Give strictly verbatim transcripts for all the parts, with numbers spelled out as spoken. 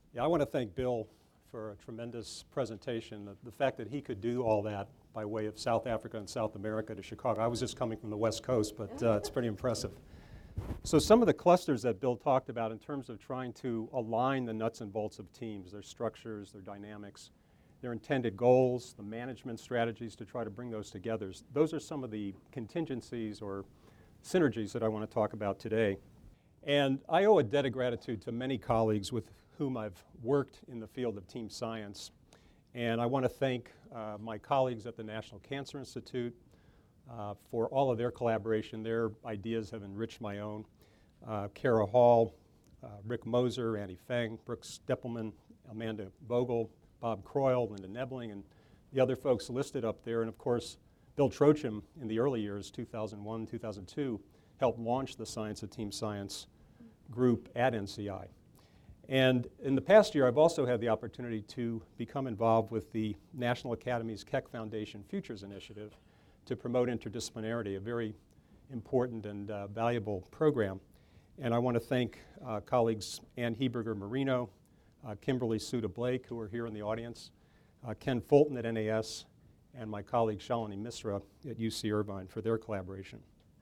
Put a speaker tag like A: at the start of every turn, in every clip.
A: Yeah, I want to thank Bill for a tremendous presentation. The, the fact that he could do all that by way of South Africa and South America to Chicago. I was just coming from the West Coast, but uh, it's pretty impressive. So some of the clusters that Bill talked about in terms of trying to align the nuts and bolts of teams, their structures, their dynamics, their intended goals, the management strategies to try to bring those together. Those are some of the contingencies or synergies that I want to talk about today. And I owe a debt of gratitude to many colleagues with whom I've worked in the field of team science. And I want to thank uh, my colleagues at the National Cancer Institute uh, for all of their collaboration. Their ideas have enriched my own. Uh, Kara Hall, uh, Rick Moser, Annie Feng, Brooks Deppelman, Amanda Bogle, Bob Croyle, Linda Nebling, and the other folks listed up there. And of course, Bill Trochim in the early years, two thousand one, two thousand two, helped launch the Science of Team Science group at N C I. And in the past year, I've also had the opportunity to become involved with the National Academy's Keck Foundation Futures Initiative to promote interdisciplinarity, a very important and uh, valuable program. And I want to thank uh, colleagues Ann Heberger Marino, uh, Kimberly Suda Blake, who are here in the audience, uh, Ken Fulton at N A S, and my colleague Shalini Misra at U C Irvine for their collaboration.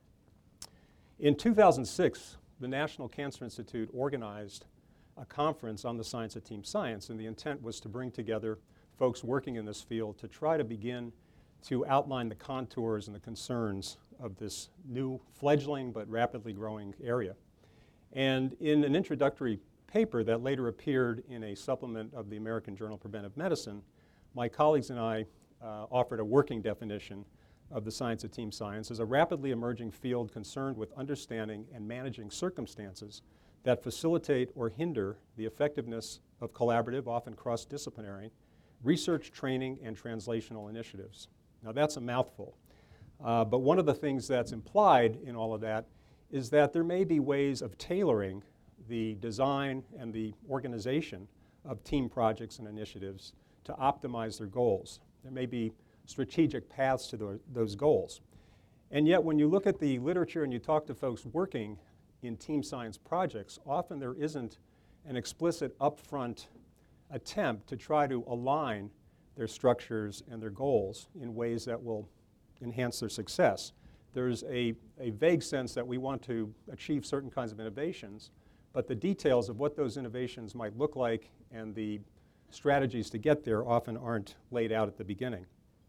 A: In two thousand six, the National Cancer Institute organized a conference on the science of team science, and the intent was to bring together folks working in this field to try to begin to outline the contours and the concerns of this new fledgling but rapidly growing area. And in an introductory paper that later appeared in a supplement of the American Journal of Preventive Medicine, my colleagues and I uh, offered a working definition of the science of team science as a rapidly emerging field concerned with understanding and managing circumstances that facilitate or hinder the effectiveness of collaborative, often cross-disciplinary, research, training, and translational initiatives. Now that's a mouthful, uh, but one of the things that's implied in all of that is that there may be ways of tailoring the design and the organization of team projects and initiatives to optimize their goals. There may be strategic paths to the, those goals. And yet when you look at the literature and you talk to folks working in team science projects, often there isn't an explicit upfront attempt to try to align their structures and their goals in ways that will enhance their success. There's a, a vague sense that we want to achieve certain kinds of innovations, but the details of what those innovations might look like and the strategies to get there often aren't laid out at the beginning.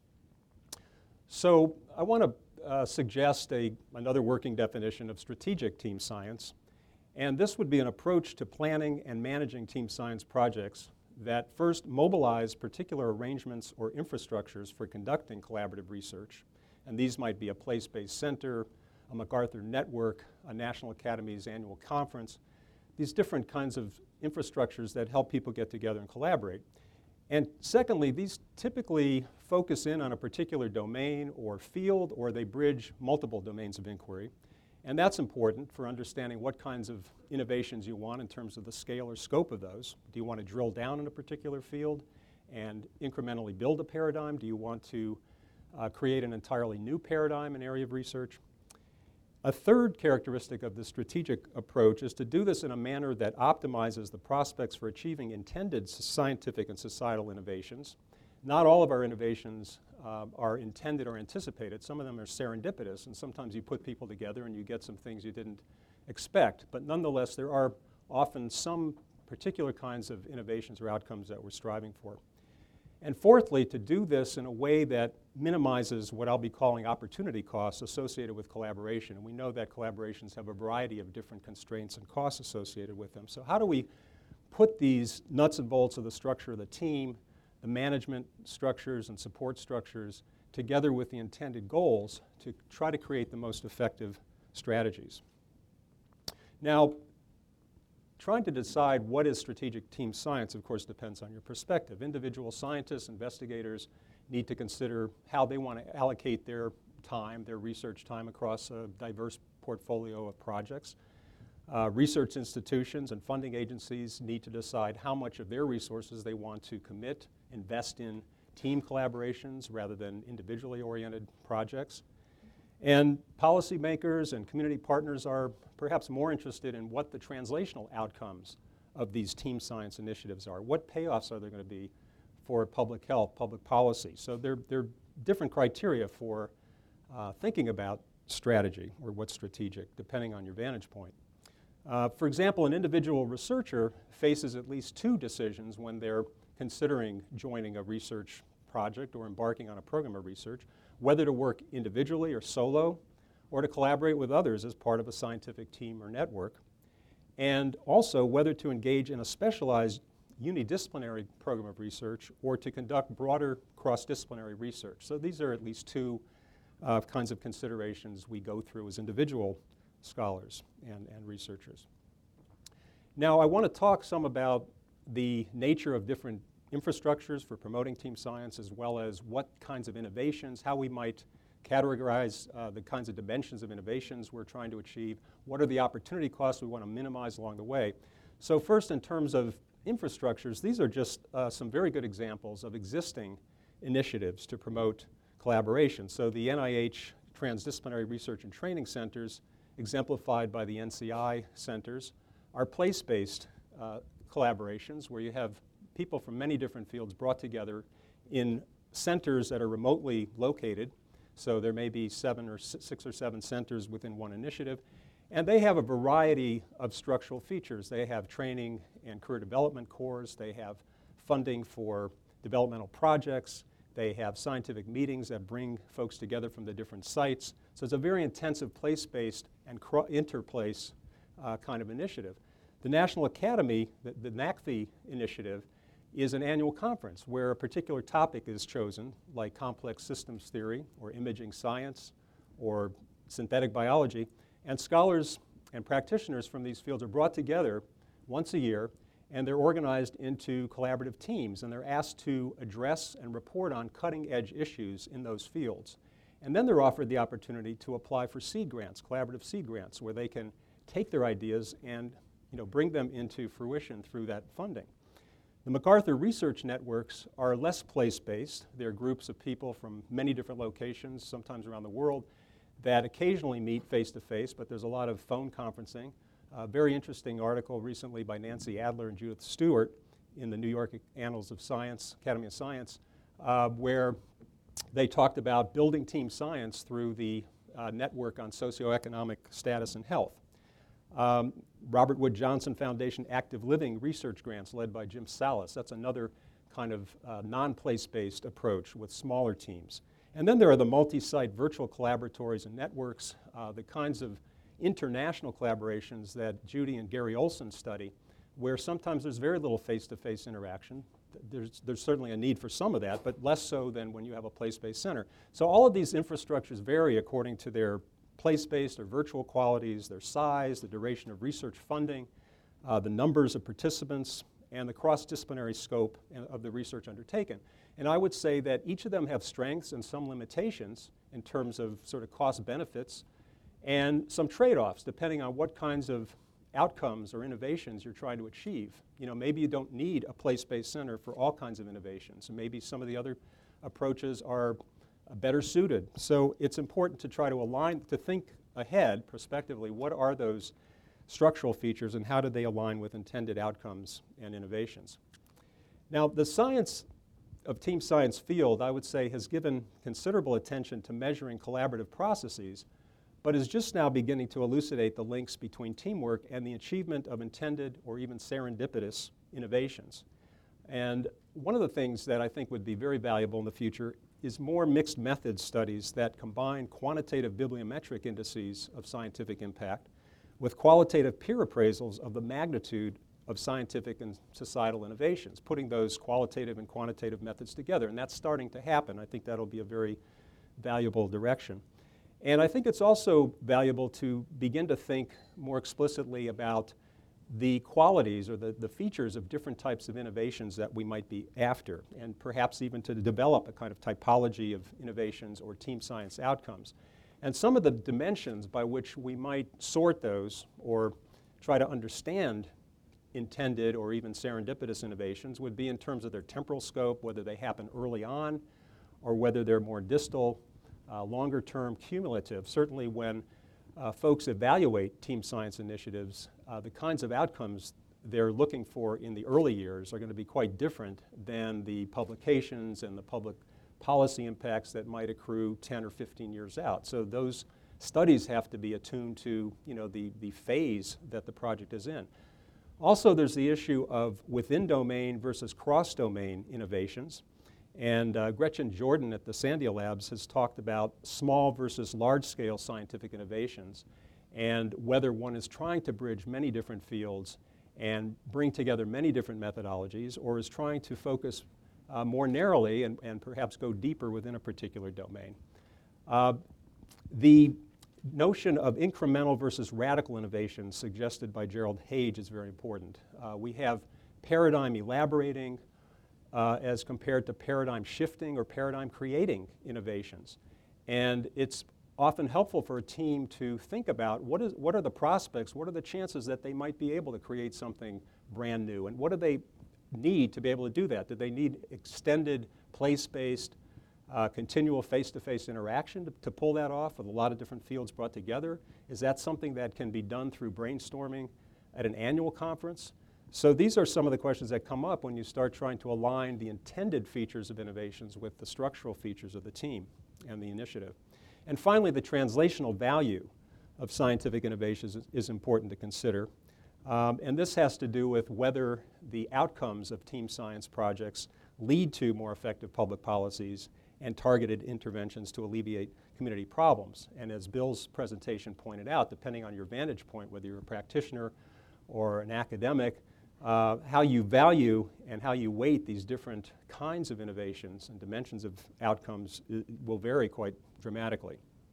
A: So I want to uh, suggest a, another working definition of strategic team science. And this would be an approach to planning and managing team science projects that first mobilize particular arrangements or infrastructures for conducting collaborative research. And these might be a place-based center, a MacArthur network, a National Academy's annual conference, these different kinds of infrastructures that help people get together and collaborate. And secondly, these typically focus in on a particular domain or field, or they bridge multiple domains of inquiry. And that's important for understanding what kinds of innovations you want in terms of the scale or scope of those. Do you want to drill down in a particular field and incrementally build a paradigm? Do you want to uh, create an entirely new paradigm, an area of research? A third characteristic of the strategic approach is to do this in a manner that optimizes the prospects for achieving intended scientific and societal innovations. Not all of our innovations uh, are intended or anticipated. Some of them are serendipitous, and sometimes you put people together and you get some things you didn't expect. But nonetheless, there are often some particular kinds of innovations or outcomes that we're striving for. And fourthly, to do this in a way that minimizes what I'll be calling opportunity costs associated with collaboration. And we know that collaborations have a variety of different constraints and costs associated with them. So how do we put these nuts and bolts of the structure of the team, the management structures and support structures, together with the intended goals to try to create the most effective strategies? Now, trying to decide what is strategic team science, of course, depends on your perspective. Individual scientists, investigators need to consider how they want to allocate their time, their research time across a diverse portfolio of projects. Uh, research institutions and funding agencies need to decide how much of their resources they want to commit, invest in team collaborations rather than individually oriented projects. And policymakers and community partners are perhaps more interested in what the translational outcomes of these team science initiatives are. What payoffs are there going to be for public health, public policy? So there, there are different criteria for uh, thinking about strategy or what's strategic, depending on your vantage point. Uh, for example, an individual researcher faces at least two decisions when they're considering joining a research project or embarking on a program of research, whether to work individually or solo, or to collaborate with others as part of a scientific team or network, and also whether to engage in a specialized unidisciplinary program of research or to conduct broader cross-disciplinary research. So these are at least two uh, kinds of considerations we go through as individual scholars and, and researchers. Now I want to talk some about the nature of different infrastructures for promoting team science, as well as what kinds of innovations, how we might categorize uh, the kinds of dimensions of innovations we're trying to achieve, what are the opportunity costs we want to minimize along the way. So first, in terms of infrastructures, these are just uh, some very good examples of existing initiatives to promote collaboration. So the N I H Transdisciplinary Research and Training Centers, exemplified by the N C I centers, are place-based uh, collaborations where you have people from many different fields brought together in centers that are remotely located. So there may be seven or six or seven centers within one initiative. And they have a variety of structural features. They have training and career development cores. They have funding for developmental projects. They have scientific meetings that bring folks together from the different sites. So it's a very intensive place-based and interplace uh, kind of initiative. The National Academy, the, the N A C F I initiative, is an annual conference where a particular topic is chosen, like complex systems theory or imaging science or synthetic biology, and scholars and practitioners from these fields are brought together once a year, and they're organized into collaborative teams, and they're asked to address and report on cutting-edge issues in those fields. And then they're offered the opportunity to apply for seed grants, collaborative seed grants, where they can take their ideas and you know, bring them into fruition through that funding. The MacArthur Research Networks are less place-based. They're groups of people from many different locations, sometimes around the world, that occasionally meet face-to-face, but there's a lot of phone conferencing. A very interesting article recently by Nancy Adler and Judith Stewart in the New York Annals of Science, Academy of Science, uh, where they talked about building team science through the uh, network on socioeconomic status and health. Um, Robert Wood Johnson Foundation Active Living Research Grants led by Jim Salas. That's another kind of uh, non-place-based approach with smaller teams. And then there are the multi-site virtual collaboratories and networks, uh, the kinds of international collaborations that Judy and Gary Olson study, where sometimes there's very little face-to-face interaction. There's, there's certainly a need for some of that, but less so than when you have a place-based center. So all of these infrastructures vary according to their place-based or virtual qualities, their size, the duration of research funding, uh, the numbers of participants, and the cross-disciplinary scope of the research undertaken. And I would say that each of them have strengths and some limitations in terms of sort of cost benefits and some trade-offs depending on what kinds of outcomes or innovations you're trying to achieve. You know, maybe you don't need a place-based center for all kinds of innovations, and maybe some of the other approaches are better suited. So it's important to try to align, to think ahead prospectively, what are those structural features and how do they align with intended outcomes and innovations. Now, the science of team science field, I would say, has given considerable attention to measuring collaborative processes, but is just now beginning to elucidate the links between teamwork and the achievement of intended or even serendipitous innovations. And one of the things that I think would be very valuable in the future is more mixed method studies that combine quantitative bibliometric indices of scientific impact with qualitative peer appraisals of the magnitude of scientific and societal innovations, putting those qualitative and quantitative methods together. And that's starting to happen. I think that'll be a very valuable direction. And I think it's also valuable to begin to think more explicitly about the qualities or the, the features of different types of innovations that we might be after, and perhaps even to develop a kind of typology of innovations or team science outcomes. And some of the dimensions by which we might sort those or try to understand intended or even serendipitous innovations would be in terms of their temporal scope, whether they happen early on or whether they're more distal, uh, longer term, cumulative. Certainly when uh, folks evaluate team science initiatives, uh, the kinds of outcomes they're looking for in the early years are going to be quite different than the publications and the public policy impacts that might accrue ten or fifteen years out. So those studies have to be attuned to, you know, the, the phase that the project is in. Also, there's the issue of within domain versus cross-domain innovations. And uh, Gretchen Jordan at the Sandia Labs has talked about small versus large-scale scientific innovations and whether one is trying to bridge many different fields and bring together many different methodologies, or is trying to focus uh, more narrowly and, and perhaps go deeper within a particular domain. Uh, the notion of incremental versus radical innovation suggested by Gerald Hage is very important. Uh, we have paradigm elaborating uh, as compared to paradigm shifting or paradigm creating innovations. And it's often helpful for a team to think about what is what are the prospects, what are the chances that they might be able to create something brand new, and what do they need to be able to do that? Do they need extended place-based Uh, continual face-to-face interaction to, to pull that off with a lot of different fields brought together? Is that something that can be done through brainstorming at an annual conference? So these are some of the questions that come up when you start trying to align the intended features of innovations with the structural features of the team and the initiative. And finally, the translational value of scientific innovations is, is important to consider. Um, and this has to do with whether the outcomes of team science projects lead to more effective public policies and targeted interventions to alleviate community problems. And as Bill's presentation pointed out, depending on your vantage point, whether you're a practitioner or an academic, uh, how you value and how you weight these different kinds of innovations and dimensions of outcomes uh, will vary quite dramatically.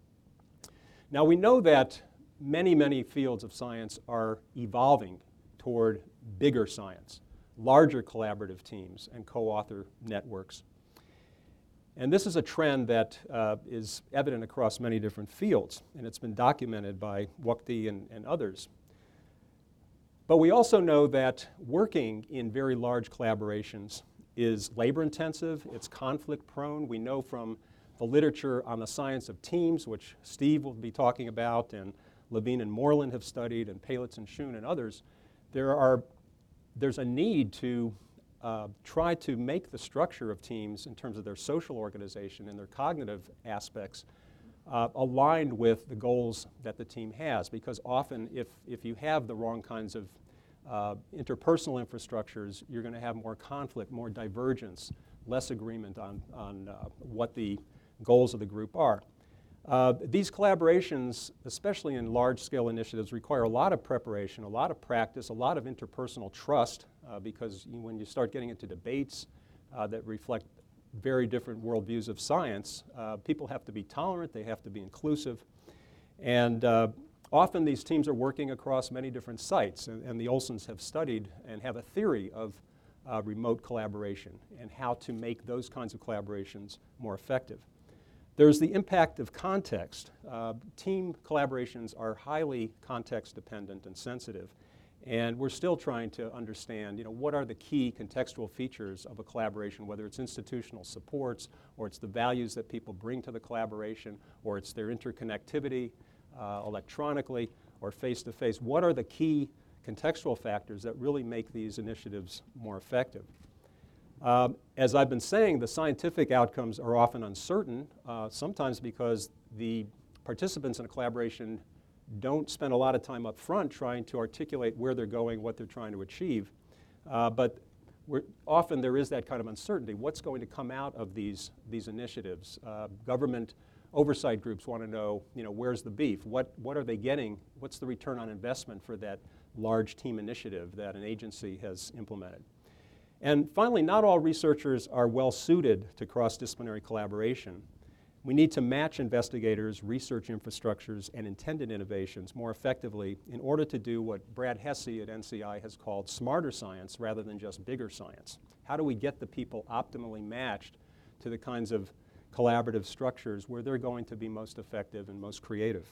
A: Now, we know that many, many fields of science are evolving toward bigger science, larger collaborative teams and co-author networks. And this is a trend that uh, is evident across many different fields, and it's been documented by Wukdi and, and others. But we also know that working in very large collaborations is labor-intensive, it's conflict-prone. We know from the literature on the science of teams, which Steve will be talking about, and Levine and Moreland have studied, and Palitz and Schoon and others, there are, there's a need to Uh, try to make the structure of teams in terms of their social organization and their cognitive aspects uh, aligned with the goals that the team has. Because often if, if you have the wrong kinds of uh, interpersonal infrastructures, you're going to have more conflict, more divergence, less agreement on, on uh, what the goals of the group are. Uh, these collaborations, especially in large-scale initiatives, require a lot of preparation, a lot of practice, a lot of interpersonal trust, uh, because you, when you start getting into debates uh, that reflect very different worldviews of science, uh, people have to be tolerant, they have to be inclusive, and uh, often these teams are working across many different sites, and, and the Olsons have studied and have a theory of uh, remote collaboration and how to make those kinds of collaborations more effective. There's the impact of context. Uh, team collaborations are highly context dependent and sensitive, and we're still trying to understand, you know, what are the key contextual features of a collaboration, whether it's institutional supports, or it's the values that people bring to the collaboration, or it's their interconnectivity uh, electronically or face-to-face. What are the key contextual factors that really make these initiatives more effective? Um, as I've been saying, the scientific outcomes are often uncertain, uh, sometimes because the participants in a collaboration don't spend a lot of time up front trying to articulate where they're going, what they're trying to achieve. Uh, but we're, often there is that kind of uncertainty. What's going to come out of these, these initiatives? Uh, government oversight groups want to know, you know, where's the beef? What, what are they getting? What's the return on investment for that large team initiative that an agency has implemented? And finally, not all researchers are well suited to cross-disciplinary collaboration. We need to match investigators, research infrastructures, and intended innovations more effectively in order to do what Brad Hesse at N C I has called smarter science rather than just bigger science. How do we get the people optimally matched to the kinds of collaborative structures where they're going to be most effective and most creative?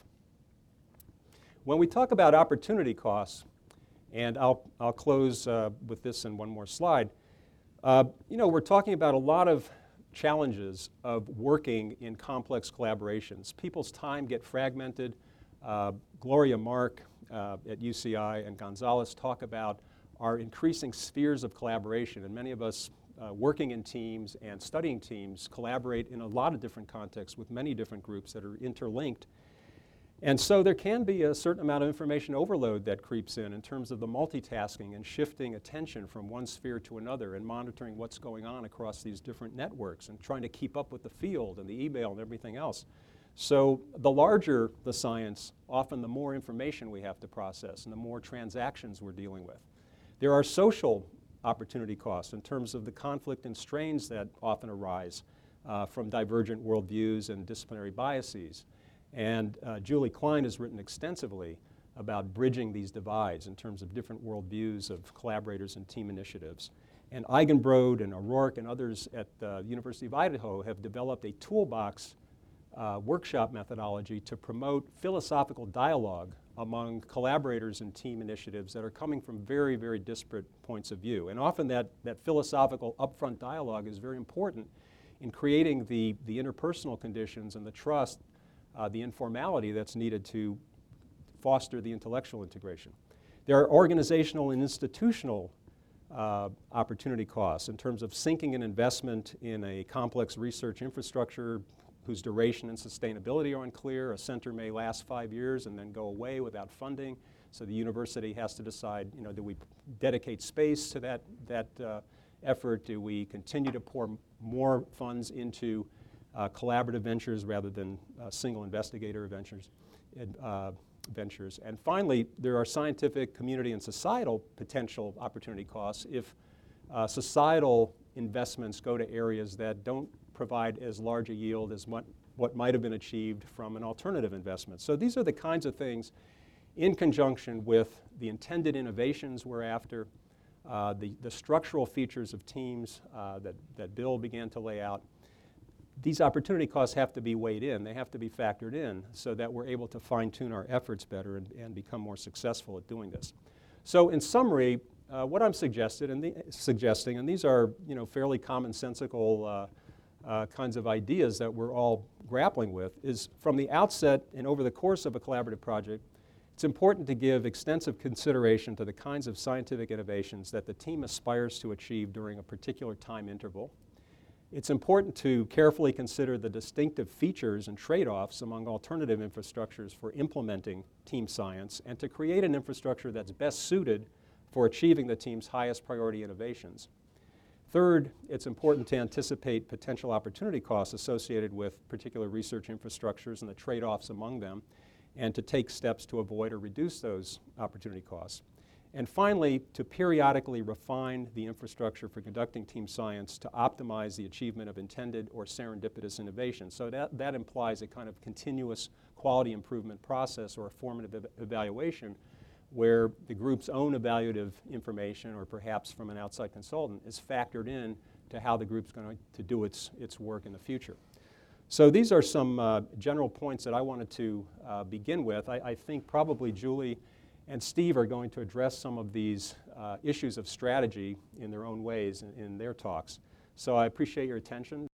A: When we talk about opportunity costs, and I'll, I'll close uh, with this in one more slide. Uh, you know, we're talking about a lot of challenges of working in complex collaborations. People's time get fragmented. Uh, Gloria Mark uh, at U C I and Gonzalez talk about are increasing spheres of collaboration, and many of us uh, working in teams and studying teams collaborate in a lot of different contexts with many different groups that are interlinked. And so there can be a certain amount of information overload that creeps in in terms of the multitasking and shifting attention from one sphere to another and monitoring what's going on across these different networks and trying to keep up with the field and the email and everything else. So the larger the science, often the more information we have to process and the more transactions we're dealing with. There are social opportunity costs in terms of the conflict and strains that often arise uh, from divergent worldviews and disciplinary biases. And uh, Julie Klein has written extensively about bridging these divides in terms of different worldviews of collaborators and team initiatives. And Eigenbrod and O'Rourke and others at the University of Idaho have developed a toolbox uh, workshop methodology to promote philosophical dialogue among collaborators and team initiatives that are coming from very, very disparate points of view. And often that, that philosophical upfront dialogue is very important in creating the, the interpersonal conditions and the trust, uh, the informality that's needed to foster the intellectual integration. There are organizational and institutional uh, opportunity costs in terms of sinking an investment in a complex research infrastructure whose duration and sustainability are unclear. A center may last five years and then go away without funding. So the university has to decide, you know, do we dedicate space to that, that uh, effort? Do we continue to pour more funds into uh, collaborative ventures rather than uh, single investigator ventures? Uh, ventures. And finally, there are scientific, community, and societal potential opportunity costs if uh, societal investments go to areas that don't provide as large a yield as what, what might have been achieved from an alternative investment. So these are the kinds of things in conjunction with the intended innovations we're after, uh, the, the structural features of teams uh, that, that Bill began to lay out. These opportunity costs have to be weighed in. They have to be factored in so that we're able to fine-tune our efforts better and, and become more successful at doing this. So in summary, uh, what I'm suggested and the, suggesting, and these are, you know, fairly commonsensical uh, uh, kinds of ideas that we're all grappling with, is from the outset and over the course of a collaborative project, it's important to give extensive consideration to the kinds of scientific innovations that the team aspires to achieve during a particular time interval. It's important to carefully consider the distinctive features and trade-offs among alternative infrastructures for implementing team science and to create an infrastructure that's best suited for achieving the team's highest priority innovations. Third, it's important to anticipate potential opportunity costs associated with particular research infrastructures and the trade-offs among them, and to take steps to avoid or reduce those opportunity costs. And finally, to periodically refine the infrastructure for conducting team science to optimize the achievement of intended or serendipitous innovation. So that, that implies a kind of continuous quality improvement process or a formative ev evaluation where the group's own evaluative information, or perhaps from an outside consultant, is factored in to how the group's going to do its, its work in the future. So these are some uh, general points that I wanted to uh, begin with. I, I think probably Julie and Steve are going to address some of these uh, issues of strategy in their own ways in, in their talks. So I appreciate your attention.